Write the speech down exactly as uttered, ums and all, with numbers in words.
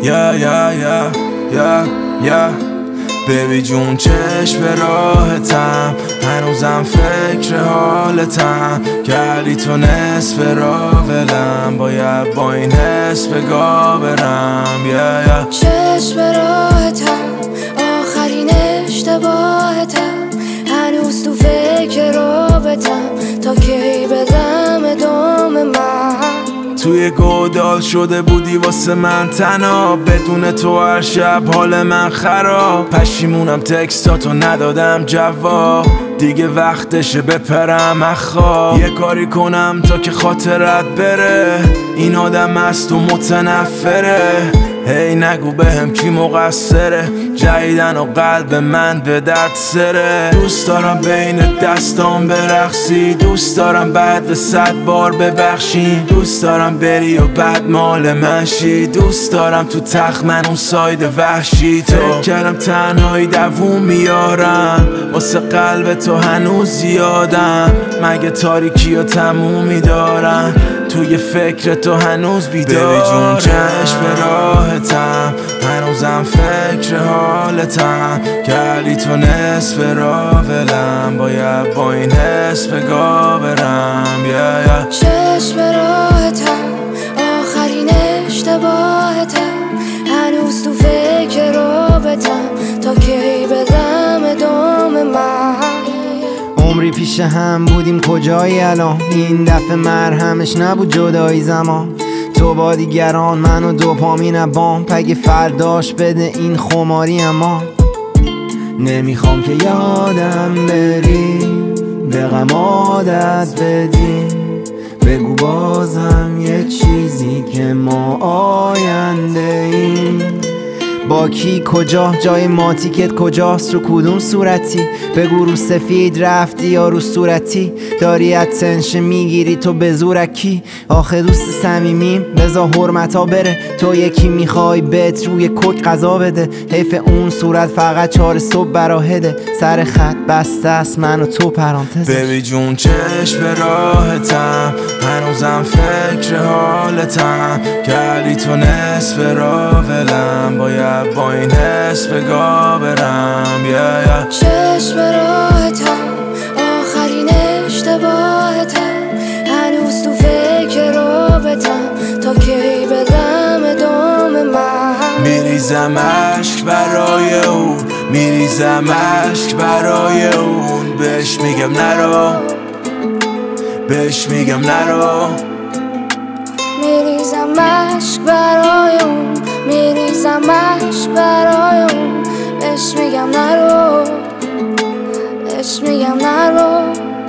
یا یا یا یا یا بیبی جون چشم به راحتم، هنوزم فکر حالتم، کردی تو نصف راه ولم، باید با این حس به گا برم. یا یا چشم به راحتم، آخرین اشتباهتم، هنوز تو فکر رابطم، تا کی بدم ادامه من. توی گودال شده بودی واسه من تنها، بدون تو هر شب حال من خراب، پشیمونم تکستاتو ندادم جواب، دیگه وقتشه بپرم اخواب، یه کاری کنم تا که خاطرت بره، این آدم است و متنفره، هی نگو بهم کی مقصره، جدیدن و قلب من به درد سره، دوست دارم بین دستام برقصی، دوست دارم بعد صد بار ببخشی، دوست دارم بری و بعد مال من شی، دوست دارم تو تخت من اون ساید وحشی تو، فکر کردم تنهایی دووم میارم، واسه قلب تو هنوز زیادم، مگه تاریکی و تمومی دارم، توی فکر تو هنوز بیدارم. بیبی جون چشم به راحتم، هنوزم فکر حالتم، کردی تو نصف راه ولم، باید با این حس به گا برم. یا یا چشم به راحتم، آخرین اشتباهتم، هنوز تو فکر رابطم، تا کی بدم ادامه من. عمری پیش هم بودیم کجایی الان، این دفعه مرهمش نبود جدایی زمان، تو با دیگران من و دوپامین بام، پگه فرداش بده این خماری اما نمیخوام که یادم بری، به غم عادت بدی، بگو بازم یه چیزی که ما آینده ایم، با کی کجا، جای ما تیکت کجاست، رو کدوم صورتی، بگو رو سفید رفتی یا رو صورتی، داری اتنشن میگیری تو به زورکی، آخه دوست صمیمیم بذار حرمتا بره، تو یکی میخوای بهت روی کک قضا بده، حیف اون صورت فقط چهار صبح براهده، سر خط بسته است من و تو پرانتز. بیبی جون چشم به راحتم، هنوزم فکر حالتم، کردی تو نصف راه ولم، باید با این حس به گا برم. یا یا چشم به راحتم، آخرین اشتباهتم، هنوز تو فکر رابطم، تا کی بدم ادامه من. میریزم عشق برای اون، میریزم عشق برای اون، بهش میگم نرو، بهش میگم نرو، میریزم عشق برای اون، میریزم عشق برای اون، بهش میگم نرو، بهش میگم نرو.